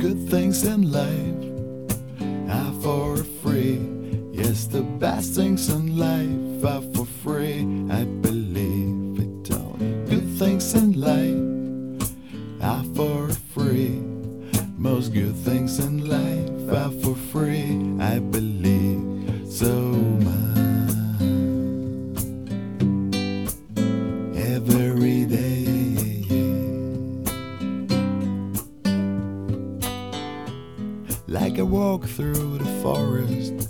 good things in life are for free. Yes, the best things in life are for free. I believe it all. Good things in life are for free. Most good things in life are for free. I believe so much. Every day. Like I walk through the forest,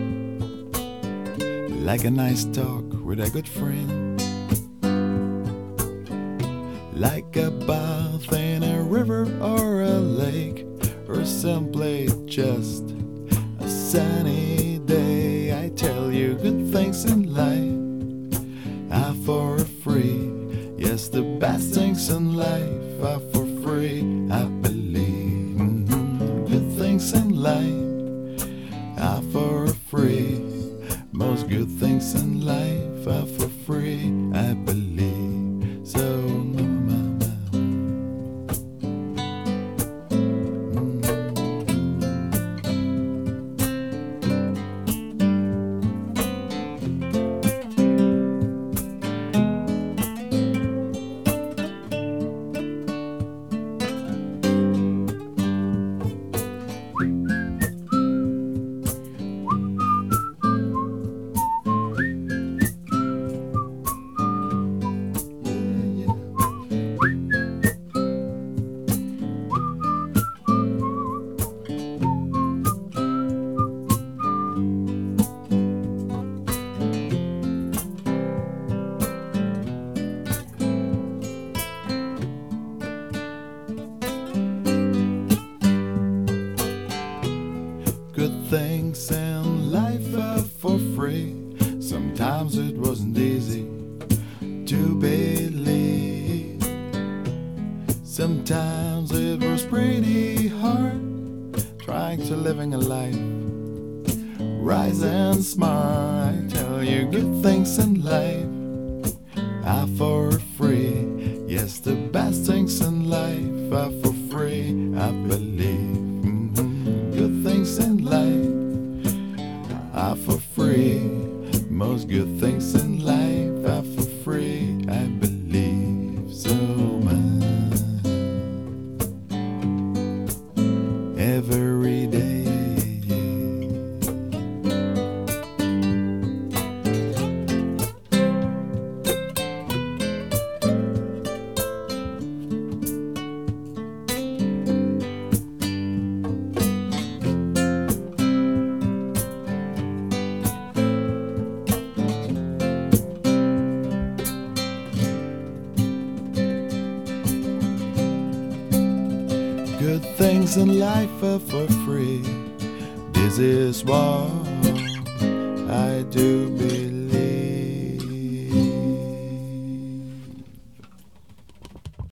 like a nice talk with a good friend, like a bath in a river or a lake, or simply just a sunny day. I tell you, good things in life are for free. Yes, the best things in life are for free. I believe good things in life are for free. Most good things in life are for free. I believe so. Good things in life are for free. Sometimes it wasn't easy to believe. Sometimes it was pretty hard trying to living a life. Rise and smile. I tell you, good things in life are for free. Yes, the best things in life are for free. I believe good things in life are for free. Most good things in life are for free. I believe so much. Every day. Good things in life are for free. This is what I do believe.